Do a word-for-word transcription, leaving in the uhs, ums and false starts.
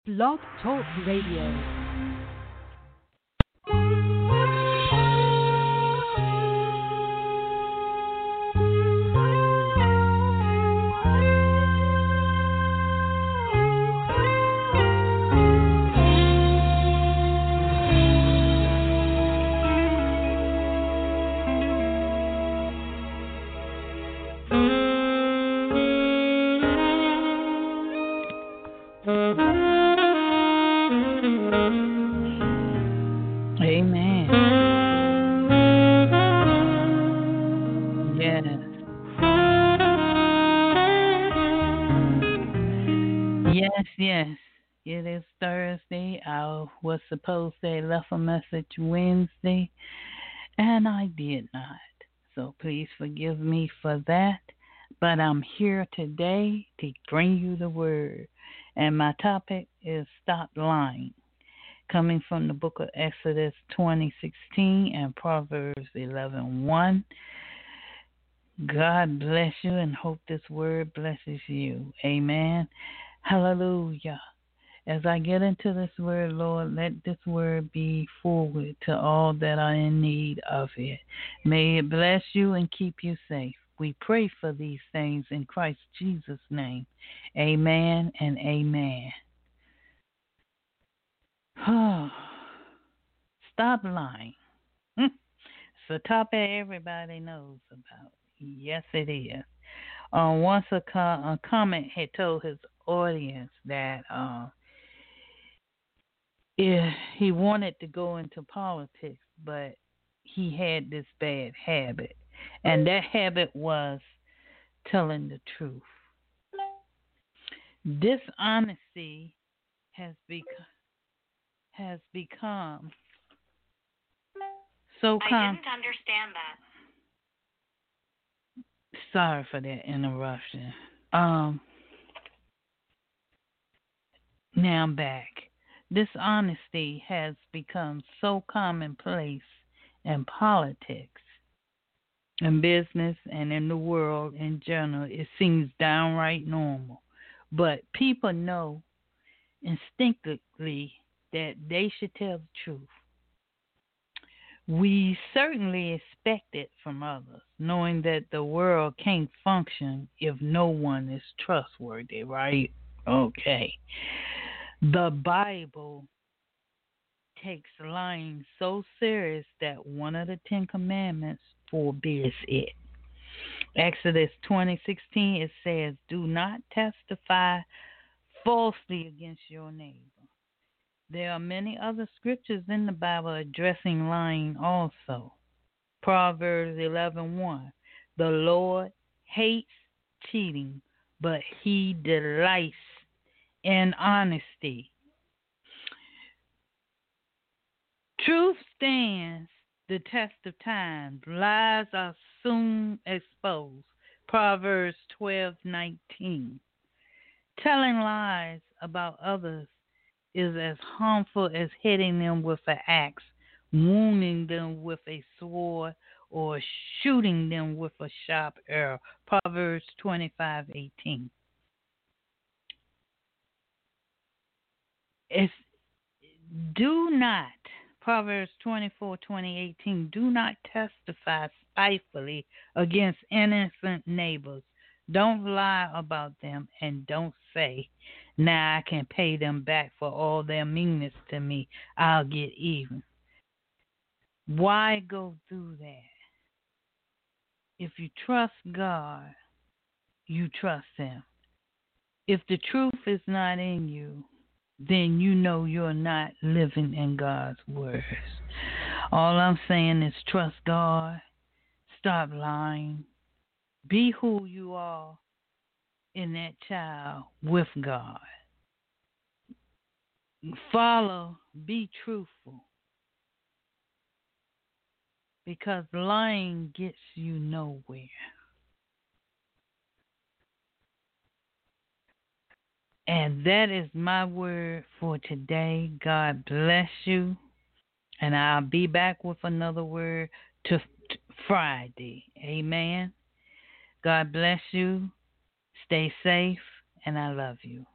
Blog Talk Radio. Yes, yes. It is Thursday. I was supposed to have left a message Wednesday, and I did not. So please forgive me for that. But I'm here today to bring you the word. And my topic is Stop Lying, coming from the book of Exodus twenty sixteen and Proverbs eleven one. God bless you and hope this word blesses you. Amen. Hallelujah. As I get into this word, Lord, let this word be forward to all that are in need of it. May it bless you and keep you safe. We pray for these things in Christ Jesus' name. Amen and amen. Stop lying. It's a topic everybody knows about. Yes, it is. Uh, once a, co- a comment had told his audience that uh, if he wanted to go into politics, but he had this bad habit, and that habit was telling the truth. Dishonesty has become has become so com- I didn't understand that. Sorry for that interruption. Um, now I'm back. Dishonesty has become so commonplace in politics, in business, and in the world in general. It seems downright normal. But people know instinctively that they should tell the truth. We certainly expect it from others, knowing that the world can't function if no one is trustworthy, right? Okay. The Bible takes lying so serious that one of the Ten Commandments forbids it. Exodus twenty sixteen, it says, do not testify falsely against your neighbor. There are many other scriptures in the Bible addressing lying also. Proverbs eleven one. The Lord hates cheating, but he delights in honesty. Truth stands the test of time. Lies are soon exposed. Proverbs twelve nineteen. Telling lies about others is as harmful as hitting them with an axe, wounding them with a sword, or shooting them with a sharp arrow. Proverbs twenty-five eighteen. It's, do not, Proverbs twenty-four twenty eighteen, do not testify spitefully against innocent neighbors. Don't lie about them, and don't say, now I can pay them back for all their meanness to me. I'll get even. Why go through that? If you trust God, you trust Him. If the truth is not in you, then you know you're not living in God's words. All I'm saying is trust God, stop lying, be who you are in that child with God. Follow, be truthful, because lying gets you nowhere. And that is my word for today. God bless you. And I'll be back with another word to t- Friday. Amen. God bless you. Stay safe. And I love you.